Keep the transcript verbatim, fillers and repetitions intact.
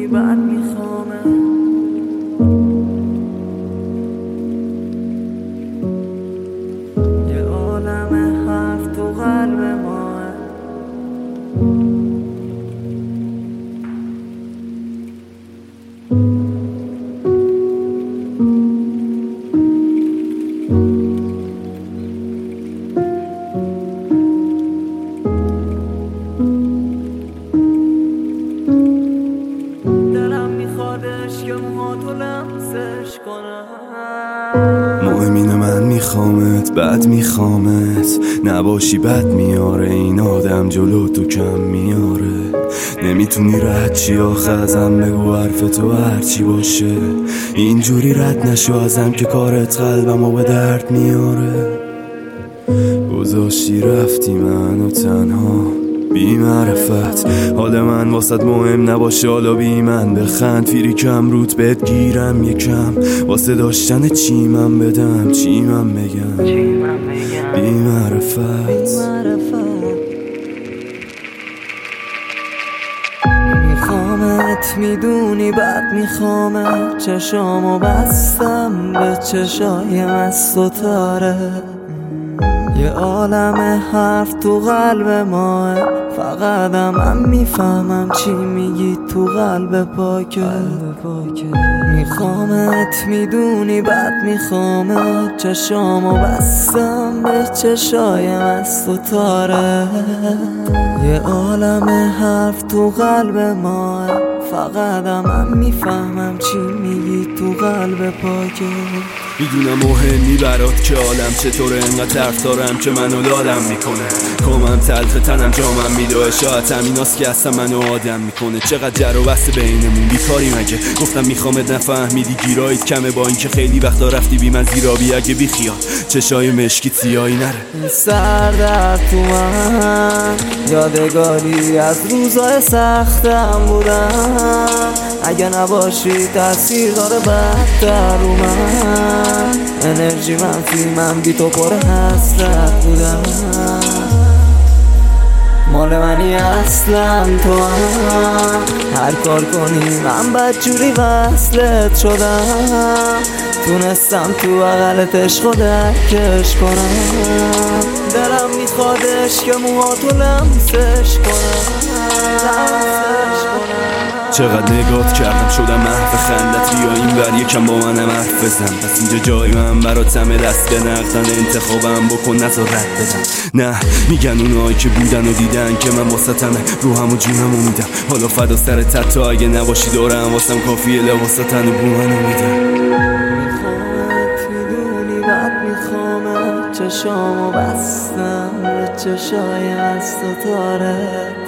میدونی بعد میخوامه یه عالم حرف تو قلب ماه که موهاتو لمسش کنم مهم اینه من میخوامت بعد میخوامت نباشی بد میاره این آدم جلو تو کم میاره نمیتونی رد چی آخه ازم بگو حرف تو هرچی باشه اینجوری رد نشو ازم که کارت قلبمو به درد میاره گذاشتی رفتی منو تنها بی معرفت حال من واسد مهم نباشه حالا بی من بخند فیری کم روت بهت گیرم یکم واسه داشتن چی من بدم چی من بگم بی معرفت میخوامت میدونی بعد میخوامت چشامو بستم به چشای مست و تاره یه عالم حرف تو قلب ماه فقط من میفهمم چی میگی تو قلب پاکه میخوامت میدونی بعد میخوامت چشامو بستم به چشای مست و تاره یه عالم حرف تو قلب ماه فقط من میفهمم چی میگی تو قلب پاکه میدونم مهمی برات که عالم چطوره انقدر طرف دارم که منو لادم میکنه کامم تلخ تنم جامم میدوه شاید همیناست که اصلا منو آدم میکنه چقدر جر و بحث بینمون بیکاری مگه گفتم میخوامت نفهمیدی گیرایت کمه با اینکه خیلی وقتا رفتی بی من زیرابی اگه بی خیال چشای مشکی سیاهی نره سر در تو من یادگاری از روزای سختم بودم اگه نباشی تاثیر داره بدتر رو من انرژی منفی من بی تو پر حسرت بودم مال منی اصلا تو هم هر کار کنی من بدجوری وصلت شدم تونستم تو بغلت عشق و درکش کنم دلم میخوادش که موهاتو لمسش کنم چقدر نگات کردم شدم محو خندت بیا این بر یکم با منم حرف بزن پس اینجا جای من براتمه دست به نقدن انتخابم بکن نذار رد بدم نه میگن اونایی که بودن و دیدن که من واسطمه روحم و جونم و میدم حالا فدا سرت تا اگه نباشی دارم واسم کافیه لباستن و بو منو میدم میخوامت میدونی بعد میخوامت چشامو بستم به چشای مست و تاره